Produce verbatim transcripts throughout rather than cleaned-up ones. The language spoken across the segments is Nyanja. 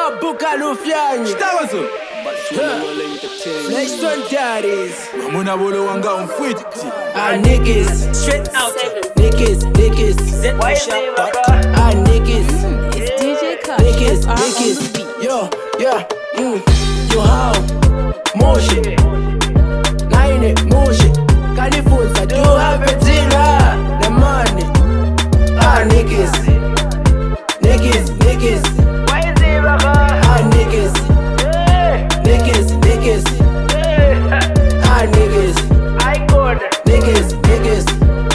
Abuka Lufiani. Chitawazo. Next one daddies. Mamuna bolo wanga umfiti. Ah niggas. Straight out. Niggas, niggas. Z Pusha. Ah niggas. It's D J Kush. Niggas, F R on the niggas. beat. Yo, yeah. Mm. Yo how? Motion. Nine motion. California, do have a dealer. The money. Ah niggas. Niggas, niggas. Ah niggas. Niggas, niggas. Ah niggas. Niggas, niggas.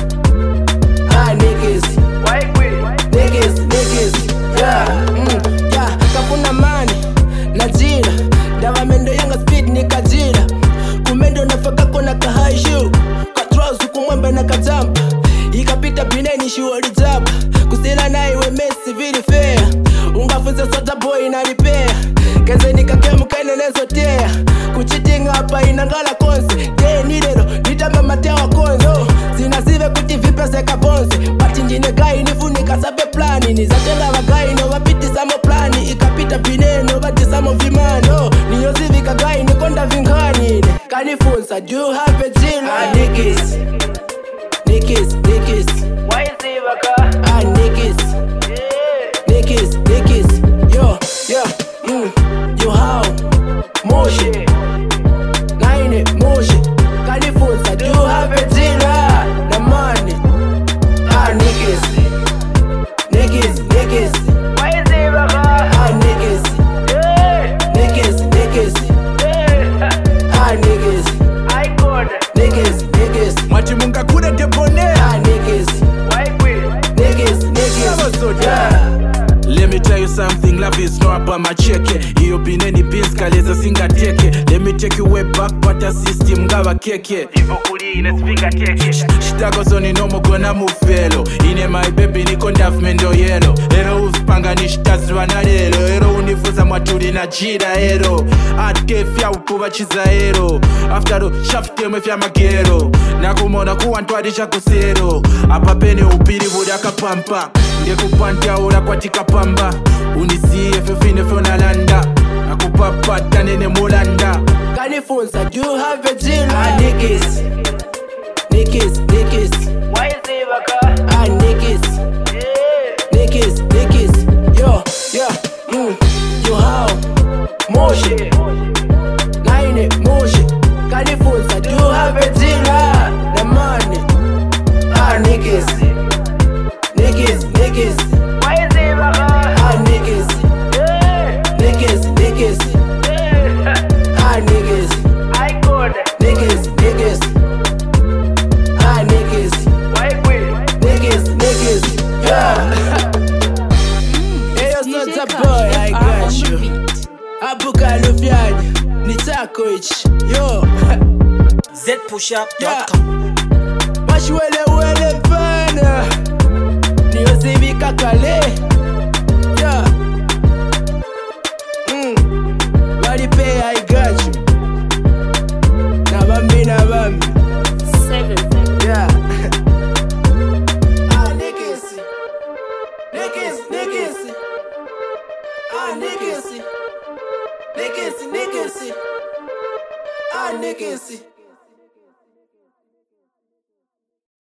Ah niggas. Niggas, niggas. Yeah, mm, yeah. Kafuna mani najira dawa mendo yanga speed nikajira kumendo nafaka kona kahai shoe katrozu kumwembe na katampa ikapita bineni shuari jaba kusila na iwe mesi vili fair ungafunza sota boy na repair keze nikakemu kene nezotea kuchitinga hapa inangala konse de nilero nitamba matewa konzo zinasive kuti vipese kabonse pati njine gai nifunika sabe plani nizatela wagai no wapiti samo plani ikapita bineno bati samo vimano niyozivika gai nikonda vingani kanifunza do you have a deal ah niggas niggas niggas ah niggas niggas niggas yo yo mm yo how motion nine motion kanifunza do you have a deal the money ah niggas niggas niggas ah niggas niggas niggas ah niggas niggas niggas Mati munga kuda debone. ah niggas niggas niggas yeah. Let me tell you something, love is not about my check. Iyo bineni beans kaleza singa teke. Let me take you way back, but a system gawa keke. Ivo kuli ine spinga teke. Shitako zoni nomo gona mufelo. Ine my baby niko ndaf mendo yelo. Ero uspanga nishitazwa na lelo. Ero unifuza maturi na jira ero. Atke fya upuba chiza ero. After all, shafte mwe fya magero. Nakumona kuwa ntwadi chakusero. Apa pene upiri vuda kapampa. Ndekupantia ura kwa tika pamba. Unisiye fefine fona landa. Nakupapata nene mulanda. Kanifunza do you have a deal ah niggas niggas niggas ah niggas niggas niggas yo yeah mm yo how motion nine motion Kanifunza do you have a deal ah the money ah niggas niggas niggas ah niggas niggas niggas ah niggas niggas niggas ah niggas niggas niggas yeah. Hey yo D J sota Kush, boy I F R got on you the beat. Abuka Lufiani nitako ichi yo Z Pusha dot yeah. com. Washwele wele pana niyozibika kale